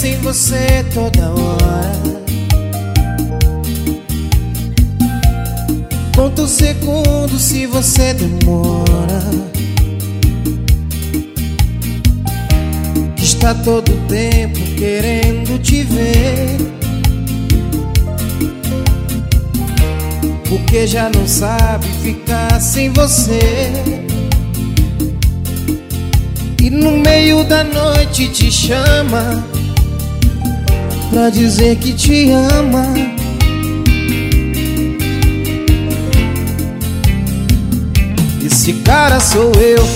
sem você toda hora. Conto segundos se você demora. Está todo tempo querendo te ver, porque já não sabe ficar sem você. E no meio da noite te chama pra dizer que te ama. Esse cara sou eu.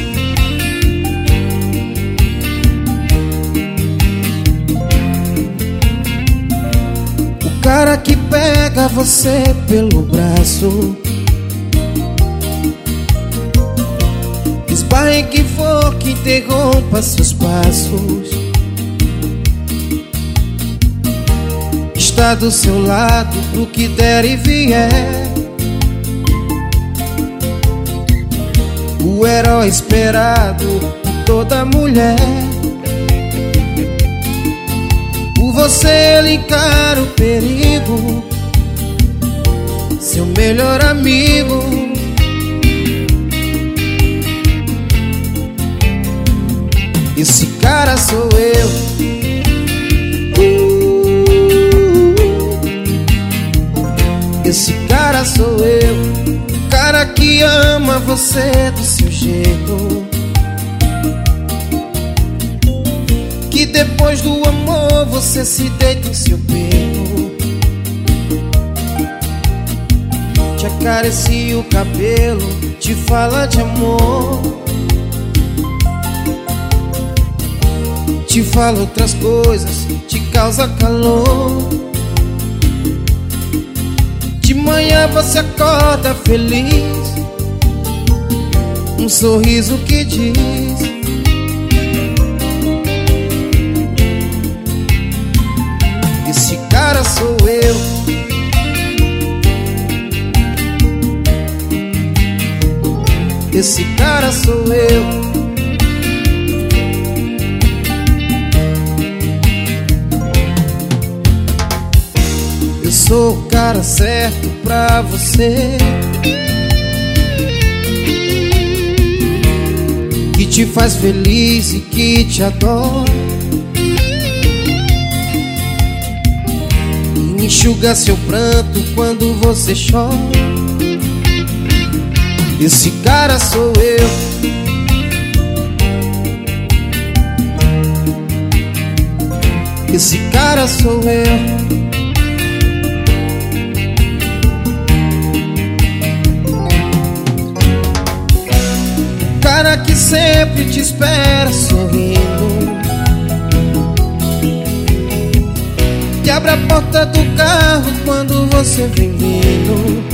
O cara que pega você pelo braço, esbarre em quem for que interrompa seus passos. Está do seu lado pro que der e vier. O herói esperado por toda mulher. Por você ele encara o perigo, seu melhor amigo. Esse cara sou eu. Esse cara sou eu. O cara que ama você do seu jeito, que depois do amor você se deita em seu peito, te acaricia o cabelo, te fala de amor, te fala outras coisas, te causa calor. De manhã você acorda feliz, um sorriso que diz: esse cara sou eu. Esse cara sou eu. Eu sou o cara certo pra você, que te faz feliz e que te adora, e enxuga seu pranto quando você chora. Esse cara sou eu. Esse cara sou eu. Cara que sempre te espera sorrindo, que abre a porta do carro quando você vem vindo,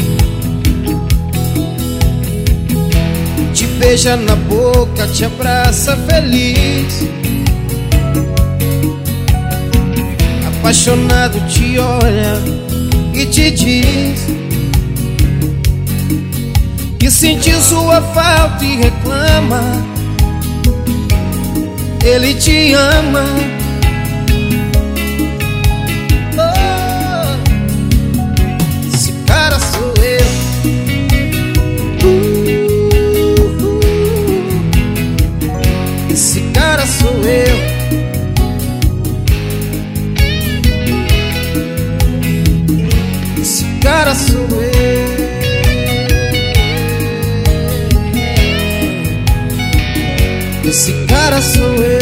te beija na boca, te abraça feliz, apaixonado te olha e te diz que sentiu sua falta e reclama. Ele te ama. Oh, esse cara sou eu. Esse cara sou eu. Esse cara sou eu. Esse cara sou eu.